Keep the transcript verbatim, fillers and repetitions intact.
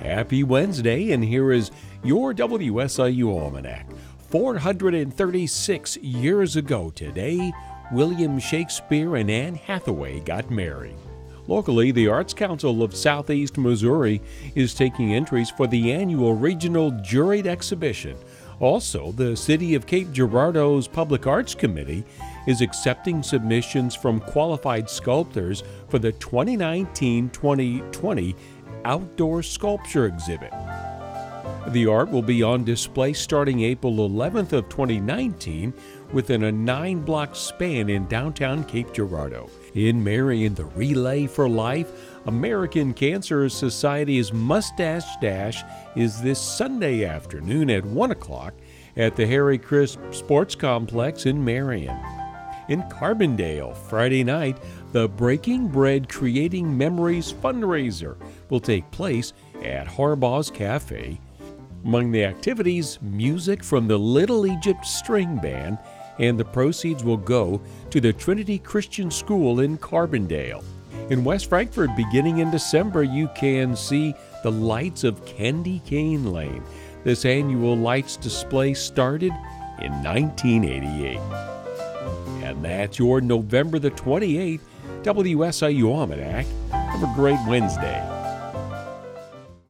Happy Wednesday, and here is your W S I U Almanac. four hundred thirty-six years ago today, William Shakespeare and Anne Hathaway got married. Locally, the Arts Council of Southeast Missouri is taking entries for the annual Regional Juried Exhibition. Also, the City of Cape Girardeau's Public Arts Committee is accepting submissions from qualified sculptors for the twenty nineteen twenty twenty Outdoor Sculpture Exhibit. The art will be on display starting April eleventh of twenty nineteen within a nine-block span in downtown Cape Girardeau. In Marion, the Relay for Life American Cancer Society's Mustache Dash is this Sunday afternoon at one o'clock at the Harry Crisp Sports Complex in Marion. In Carbondale, Friday night, the Breaking Bread Creating Memories fundraiser will take place at Harbaugh's Cafe. Among the activities, music from the Little Egypt String Band, and the proceeds will go to the Trinity Christian School in Carbondale. In West Frankfort, beginning in December, you can see the lights of Candy Cane Lane. This annual lights display started in nineteen eighty-eight. And that's your November the twenty-eighth W S I U Almanac. Have a great Wednesday.